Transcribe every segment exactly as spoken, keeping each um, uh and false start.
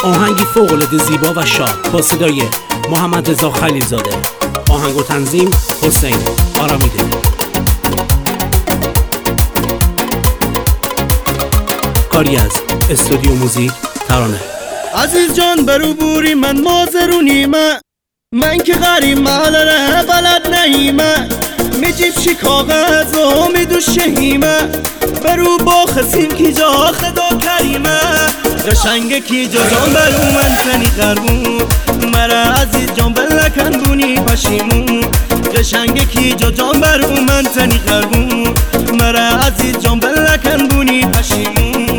آهنگی فوق‌العاده زیبا و شاد با صدای محمد رضا خلیلزاده. آهنگ و تنظیم حسین آرامیده. کاری از استودیو موزیک ترانه. عزیز جان برو بوری من مازرونیمه، من که غریب محلره بلد نهیمه، میجیب شی کاغذ و میدو شهیمه، برو با خسیم کی جا خدا کریمه، قشنگ کی جا جان برو من سنی قربون، مرا عزیز جان بلکن بونی پشیمون، قشنگ کی جا جان برو من سنی قربون، مرا عزیز جان بلکن بونی پشیمون.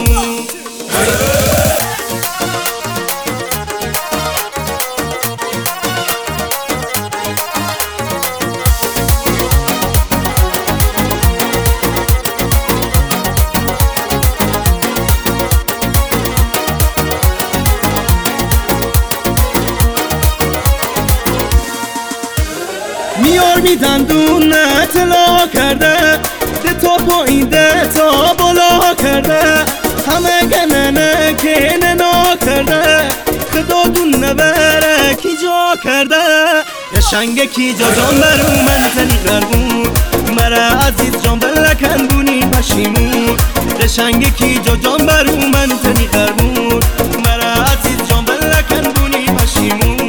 میار میدندون اطلاع کرده، ده تا پایین ده تا بالا کرده، همه گننه که ننا کرده، خدا دون نبره کی جا کرده، قشنگ کی جا جان برو من تنی قربون، مرا عزیز جان بلکن بونی پشیمون، قشنگ کی جا جان برو من تنی قربون، مرا عزیز جان بلکن بونی پشیمون.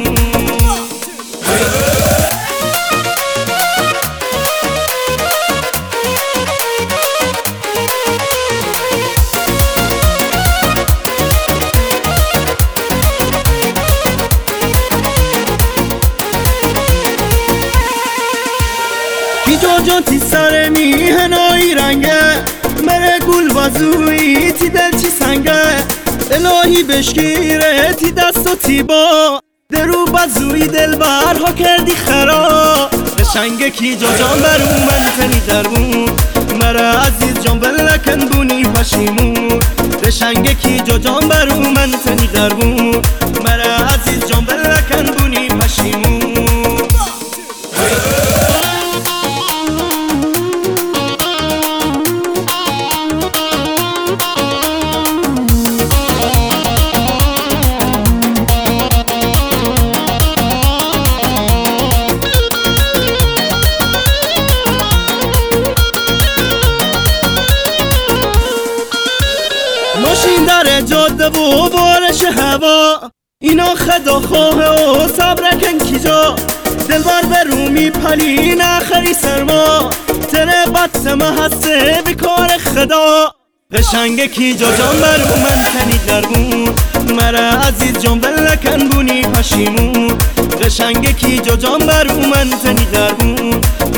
جا جان تی سر میهنایی رنگه، مره گل وزوی تی دل چی سنگه، الهی بشکیره تی دست و تی با، درو بزوی دل برها کردی خرا، قشنگ کی جا جان برو من تنی قربون، مرا عزیز جان بلکن بونی پشیمون، قشنگ کی جا جان برو من تنی قربون، مرا عزیز جان بلکن بونی پشیمون. ماشین در جاده و بارش هوا، اینا خدا خواه و صبر کن کی جا، دلبر برو میپلی نخری سرما، تره بطمه هسته بیکار خدا، قشنگ کی جا جان برو من تنی قربون، مرا عزیز جان بلکن بونی پشیمون، قشنگ کی جا جان برو من تنی قربون،